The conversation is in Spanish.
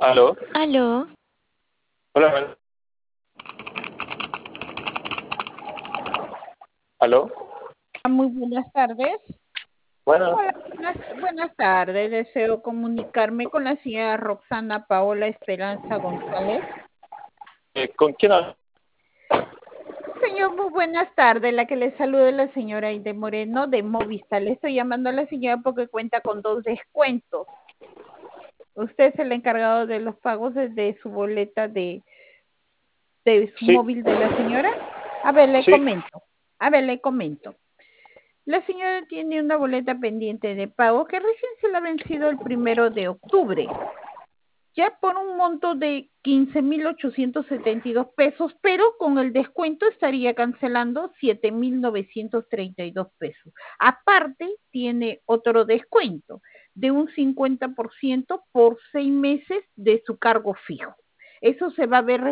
Aló, Aló, hola, aló, Muy buenas tardes. bueno, Hola, buenas tardes. Deseo comunicarme con la señora Roxana Paola Esperanza González. ¿con quién hablo? Señor, muy buenas tardes. La que le saluda es la señora Aide Moreno de Movistar. Le estoy llamando a la señora porque cuenta con 2 descuentos. Usted es el encargado de los pagos desde su boleta de su Sí, móvil de la señora. A ver, le sí, comento. La señora tiene una boleta pendiente de pago que recién se le ha vencido el 1 de octubre, ya por un monto de 15.872 pesos, pero con el descuento estaría cancelando 7.932 pesos. Aparte, tiene otro descuento de un 50% por 6 meses de su cargo fijo. Eso se va a ver